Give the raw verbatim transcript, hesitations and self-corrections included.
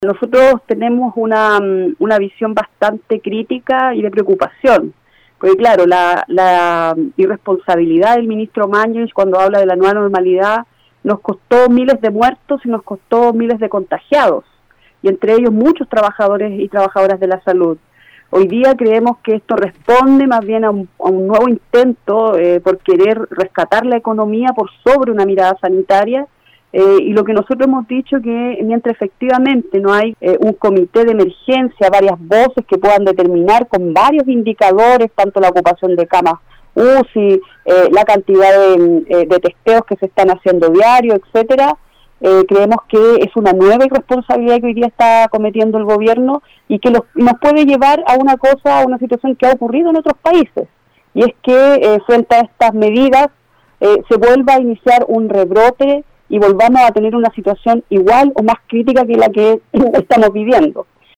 Nosotros tenemos una, una visión bastante crítica y de preocupación, porque claro, la, la irresponsabilidad del ministro Mañez cuando habla de la nueva normalidad nos costó miles de muertos y nos costó miles de contagiados, y entre ellos muchos trabajadores y trabajadoras de la salud. Hoy día creemos que esto responde más bien a un, a un nuevo intento eh, por querer rescatar la economía por sobre una mirada sanitaria. Eh, y lo que nosotros hemos dicho que mientras efectivamente no hay eh, un comité de emergencia, varias voces que puedan determinar con varios indicadores, tanto la ocupación de camas U C I, eh, la cantidad de, eh, de testeos que se están haciendo diario, etcétera, eh, creemos que es una nueva irresponsabilidad que hoy día está cometiendo el gobierno y que los, nos puede llevar a una cosa, a una situación que ha ocurrido en otros países, y es que eh, frente a estas medidas eh, se vuelva a iniciar un rebrote y volvamos a tener una situación igual o más crítica que la que estamos viviendo.